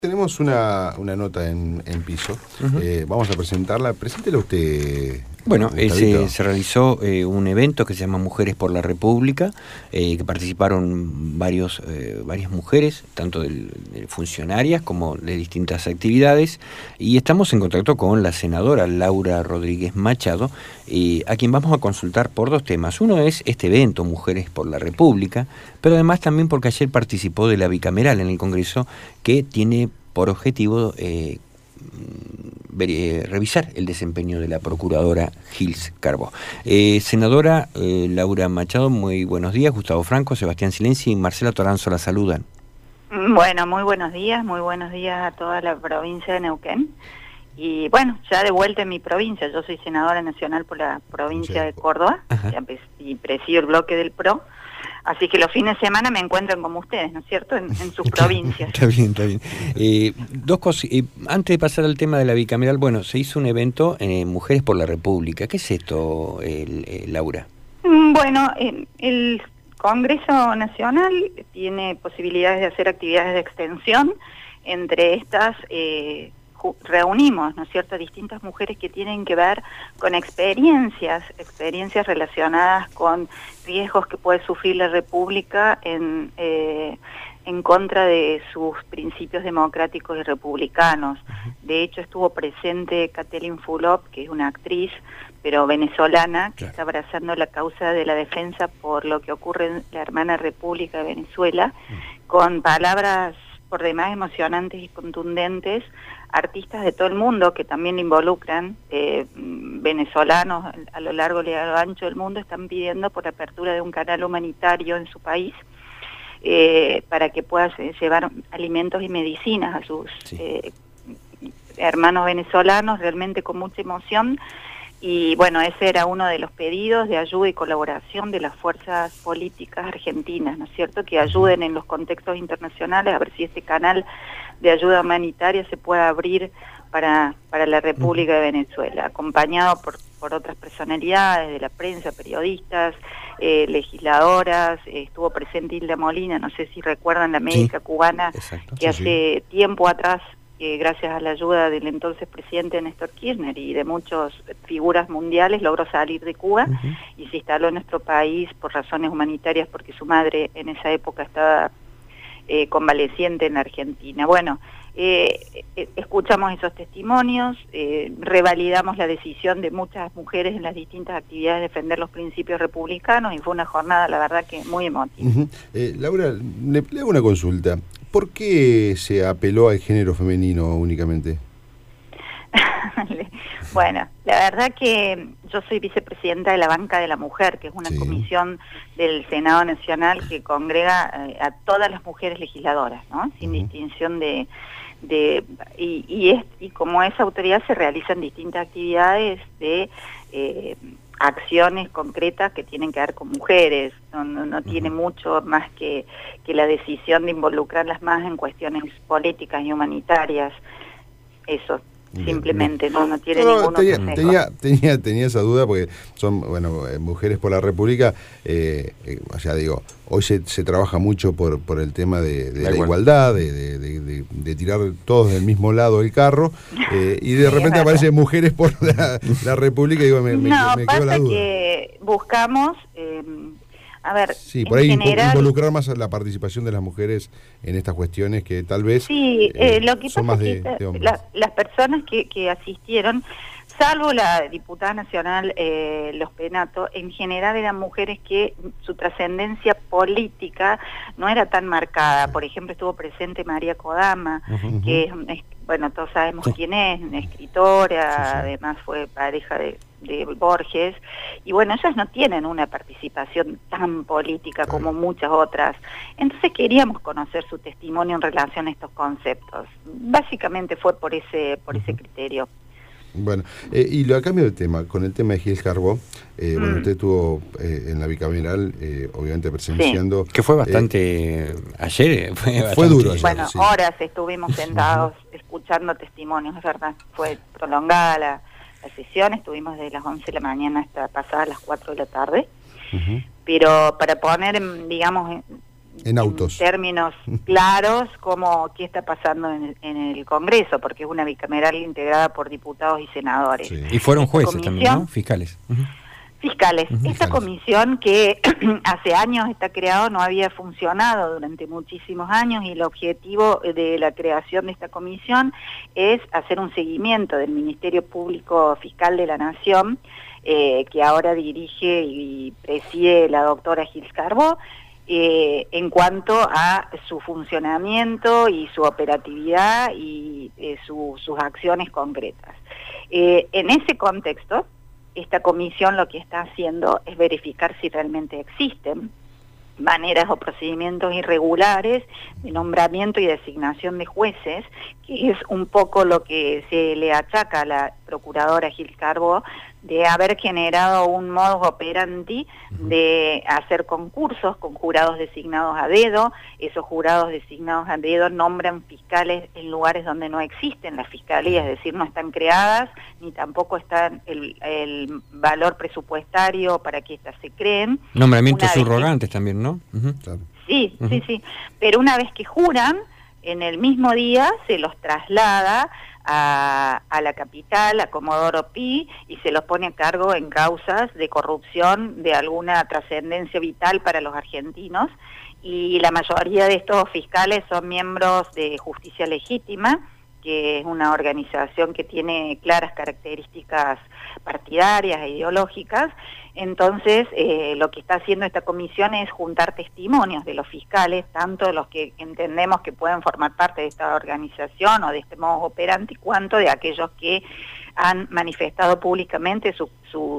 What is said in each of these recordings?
Tenemos una nota en piso. Vamos a presentarla. Preséntela usted. Bueno, se realizó un evento que se llama Mujeres por la República, que participaron varias mujeres, tanto de funcionarias como de distintas actividades, y estamos en contacto con la senadora Laura Rodríguez Machado, a quien vamos a consultar por dos temas. Uno es este evento, Mujeres por la República, pero además también porque ayer participó de la bicameral en el Congreso, que tiene por objetivo revisar el desempeño de la procuradora Gils Carbó. Senadora Laura Machado, muy buenos días. Gustavo Franco, Sebastián Silenzi y Marcela Toranzo la saludan. Bueno, muy buenos días a toda la provincia de Neuquén. Y bueno, ya de vuelta en mi provincia, yo soy senadora nacional por la provincia de Córdoba y presido el bloque del PRO. Así que los fines de semana me encuentran como ustedes, ¿no es cierto?, en sus provincias. Está bien. Dos cosas. Antes de pasar al tema de la bicameral, bueno, se hizo un evento en Mujeres por la República. ¿Qué es esto, Laura? Bueno, el Congreso Nacional tiene posibilidades de hacer actividades de extensión. Entre estas reunimos, ¿no es cierto?, distintas mujeres que tienen que ver con experiencias relacionadas con riesgos que puede sufrir la República en contra de sus principios democráticos y republicanos. De hecho, estuvo presente Kathleen Fulop, que es una actriz, pero venezolana, que está abrazando la causa de la defensa por lo que ocurre en la hermana República de Venezuela, con palabras por demás emocionantes y contundentes. Artistas de todo el mundo que también involucran, venezolanos a lo largo y a lo ancho del mundo, están pidiendo por la apertura de un canal humanitario en su país, para que pueda llevar alimentos y medicinas a sus hermanos venezolanos, realmente con mucha emoción. Y bueno, ese era uno de los pedidos de ayuda y colaboración de las fuerzas políticas argentinas, ¿no es cierto?, que ayuden en los contextos internacionales a ver si este canal de ayuda humanitaria se puede abrir para la República de Venezuela, acompañado por otras personalidades de la prensa, periodistas, legisladoras. Estuvo presente Hilda Molina, no sé si recuerdan, la médica cubana, que hace tiempo atrás, gracias a la ayuda del entonces presidente Néstor Kirchner y de muchas figuras mundiales, logró salir de Cuba y se instaló en nuestro país por razones humanitarias, porque su madre en esa época estaba convaleciente en Argentina. Bueno, escuchamos esos testimonios, revalidamos la decisión de muchas mujeres en las distintas actividades de defender los principios republicanos, y fue una jornada, la verdad, que muy emotiva. Laura, le hago una consulta. ¿Por qué se apeló al género femenino únicamente? Bueno, la verdad que yo soy vicepresidenta de la Banca de la Mujer, que es una comisión del Senado Nacional que congrega a todas las mujeres legisladoras, ¿no?, sin distinción y como esa autoridad se realizan distintas actividades de acciones concretas que tienen que ver con mujeres. No tiene mucho más que la decisión de involucrarlas más en cuestiones políticas y humanitarias. Eso. Simplemente no tiene ningún tenía esa duda, porque son, bueno, Mujeres por la República, o sea, digo, hoy se trabaja mucho por el tema de la igualdad, de tirar todos del mismo lado el carro, y de repente aparece Mujeres por la República, y digo, me quedó la duda. Que buscamos, a ver, por ahí general, involucrar más la participación de las mujeres en estas cuestiones que tal vez lo que son pasa más es que de hombres. las personas que asistieron, salvo la diputada nacional Los Penato, en general eran mujeres que su trascendencia política no era tan marcada. Por ejemplo, estuvo presente María Kodama, que es, bueno, todos sabemos quién es, una escritora, además fue pareja de Borges, y bueno, ellas no tienen una participación tan política como muchas otras. Entonces queríamos conocer su testimonio en relación a estos conceptos. Básicamente fue por ese criterio. Bueno, y lo a cambio del tema, con el tema de Gils Carbó, bueno, usted estuvo en la bicameral, obviamente presenciando... Que fue bastante... ayer fue duro ayer. Bueno, horas estuvimos sentados escuchando testimonios, es verdad. Fue prolongada la sesión, estuvimos desde las 11 de la mañana hasta pasadas las 4 de la tarde. Pero para poner, digamos, en autos, en términos claros, como qué está pasando en el Congreso, porque es una bicameral integrada por diputados y senadores. Sí. Y fueron jueces también, ¿no? Fiscales. Fiscales. Esta comisión que hace años está creada no había funcionado durante muchísimos años, y el objetivo de la creación de esta comisión es hacer un seguimiento del Ministerio Público Fiscal de la Nación, que ahora dirige y preside la doctora Gils Carbó, en cuanto a su funcionamiento y su operatividad y sus acciones concretas. En ese contexto, esta comisión lo que está haciendo es verificar si realmente existen maneras o procedimientos irregulares de nombramiento y designación de jueces, que es un poco lo que se le achaca a la procuradora Gils Carbó, de haber generado un modus operandi de hacer concursos con jurados designados a dedo. Esos jurados designados a dedo nombran fiscales en lugares donde no existen las fiscalías, es decir, no están creadas, ni tampoco está el valor presupuestario para que éstas se creen. Nombramientos subrogantes también, ¿no? Sí, sí, pero una vez que juran, en el mismo día se los traslada a la capital, a Comodoro Pi, y se los pone a cargo en causas de corrupción de alguna trascendencia vital para los argentinos, y la mayoría de estos fiscales son miembros de Justicia Legítima, que es una organización que tiene claras características partidarias e ideológicas. Entonces, lo que está haciendo esta comisión es juntar testimonios de los fiscales, tanto de los que entendemos que pueden formar parte de esta organización o de este modus operandi, cuanto de aquellos que han manifestado públicamente sus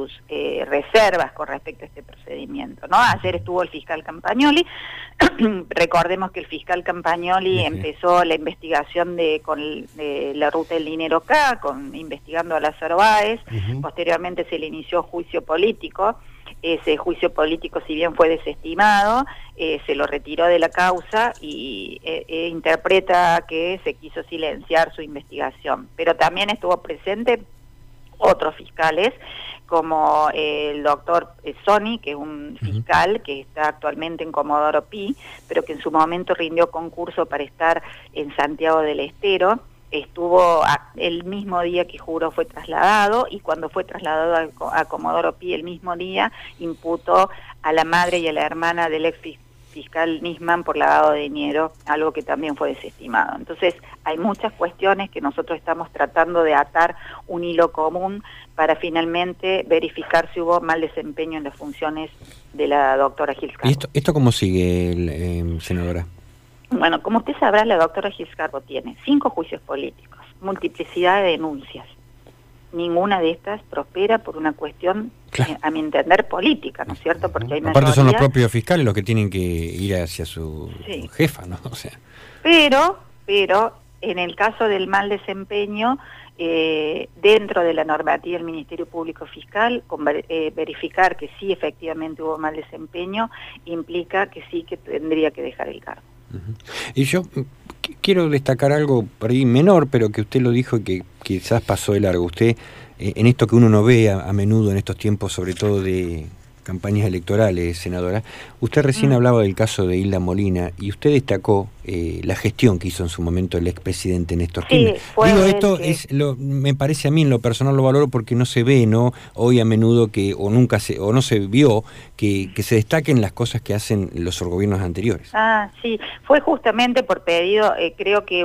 reservas con respecto a este procedimiento, ¿no? Ayer estuvo el fiscal Campagnoli. Recordemos que el fiscal Campagnoli empezó la investigación de la ruta del dinero acá, investigando a Lázaro Báez. Posteriormente se le inició juicio político. Ese juicio político, si bien fue desestimado, se lo retiró de la causa y interpreta que se quiso silenciar su investigación. Pero también estuvo presente otros fiscales, como el doctor Sony, que es un fiscal que está actualmente en Comodoro Pi, pero que en su momento rindió concurso para estar en Santiago del Estero. Estuvo el mismo día que juró, fue trasladado, y cuando fue trasladado a Comodoro Pi el mismo día, imputó a la madre y a la hermana del ex fiscal Nisman por lavado de dinero, algo que también fue desestimado. Entonces, hay muchas cuestiones que nosotros estamos tratando de atar un hilo común para finalmente verificar si hubo mal desempeño en las funciones de la doctora Gils Carbó. ¿Y esto cómo sigue, senadora? Bueno, como usted sabrá, la doctora Gils Carbó tiene 5 juicios políticos, multiplicidad de denuncias. Ninguna de estas prospera por una cuestión, a mi entender, política, ¿no es cierto? Porque hay aparte son los propios fiscales los que tienen que ir hacia su jefa, ¿no? O sea. Pero en el caso del mal desempeño, dentro de la normativa del Ministerio Público Fiscal, verificar que sí efectivamente hubo mal desempeño, implica que sí que tendría que dejar el cargo. Y yo quiero destacar algo por ahí menor, pero que usted lo dijo y que quizás pasó de largo. Usted, en esto que uno no ve a menudo en estos tiempos, sobre todo de campañas electorales, senadora, usted recién hablaba del caso de Hilda Molina, y usted destacó la gestión que hizo en su mommo el expresidente Néstor Kirchner. Digo, esto me parece a mí, en lo personal lo valoro porque no se ve, ¿no? Hoy a menudo no se vio que se destaquen las cosas que hacen los gobiernos anteriores. Sí, fue justamente por pedido, creo que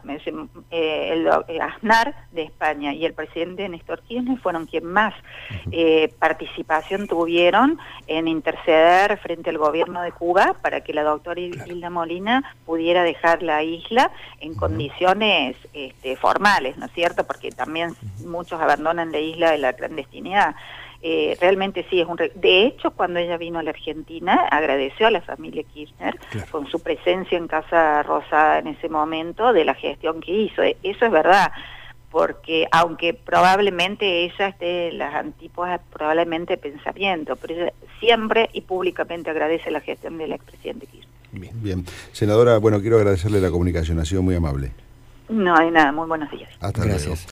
el Aznar de España y el presidente Néstor Kirchner fueron quien más participación tuvieron en interceder frente al gobierno de Cuba para que la doctora Hilda Molina pudiera dejar la isla en condiciones formales, ¿no es cierto? Porque también muchos abandonan la isla de la clandestinidad. Realmente sí es de hecho, cuando ella vino a la Argentina, agradeció a la familia Kirchner con su presencia en Casa Rosada en ese momento de la gestión que hizo. Eso es verdad, porque aunque probablemente ella esté en las antípodas probablemente de pensamiento, pero ella siempre y públicamente agradece la gestión del expresidente Kirchner. Bien. Senadora, bueno, quiero agradecerle la comunicación, ha sido muy amable. No hay nada, muy buenos días. Hasta luego.